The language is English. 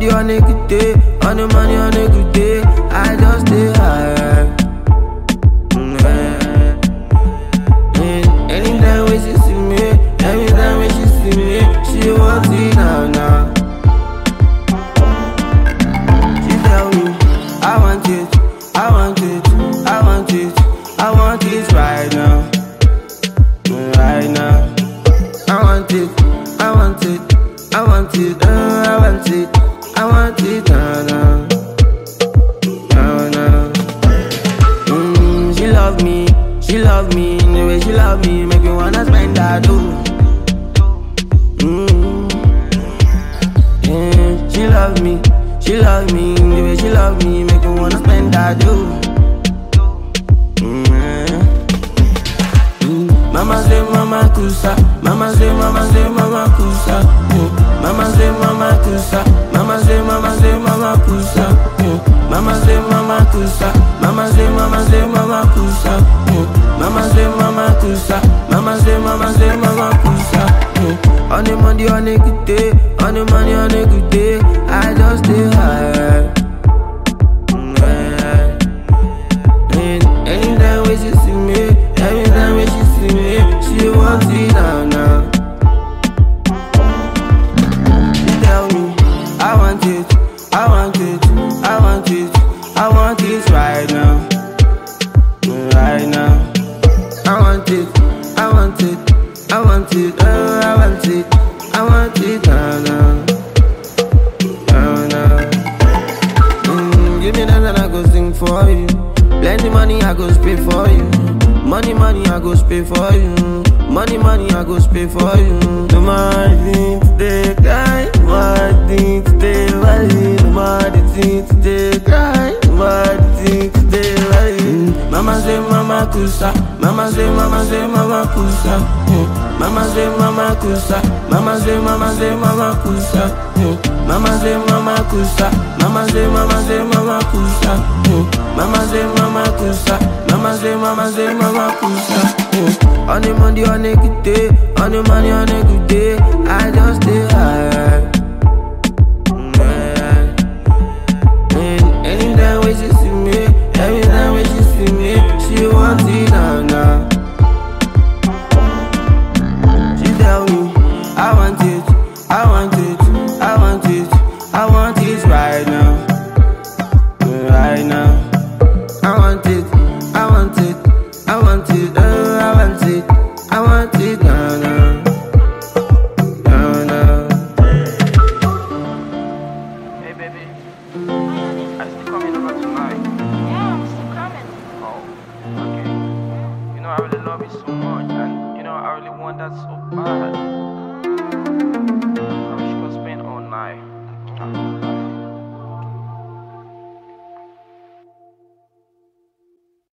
money on a good day, on the money on a good day, I just stay high. Anytime when she see me, every time when she see me, she wants it now. She tell me, I want it, I want it, I want it, I want it right now, right now. I want it, I want it, I want it, I want it, I want it now. She love me, the way she love me, make me wanna spend that dough. Yeah, she love me, the way she love me, make me wanna spend that dough. Mama say mama kusa, mama say mama say mama kusa. Mama say mama kusa, mama say mama kusa. Mama say mama kusa, mama say mama kusa. Mama say mama kusa, mama say mama kusa. On the money on a good day, on the money on a good day, I just stay high. Anytime when she see me, every time when she see me, she wants it now. She tell me, I want it, I want it, I want it, I want it right now, right now. I want it, I want it, I want it, oh, I want it, I want it now. Give me that and I go sing for you. Plenty money I go spray for you. Money I go spray for you. Money I go spray for you. No more things today cry, no more things today worry, no more things today cry, no more things today worry. Mama say mama kusa, mama say mama kusa. Mama say mama kusa, mama say mama kusa. Mama say mama kusa, mama say mama kusa. Mama say mama kusa, mama say mama kusa. On the money on a good day, on the money on a good day, I just stay high. Anytime when she see me, every time when she see me, she wants it now. She tell me, I want it, I want it, I want it, I want it right now, right now. I want it, I want it, I want it, oh, I want it, I want it now. Hey baby, are you still coming over tonight? Yeah, I'm still coming. Oh, okay. You know I really love you so much, and you know I really want that so bad. I wish you could spend all night.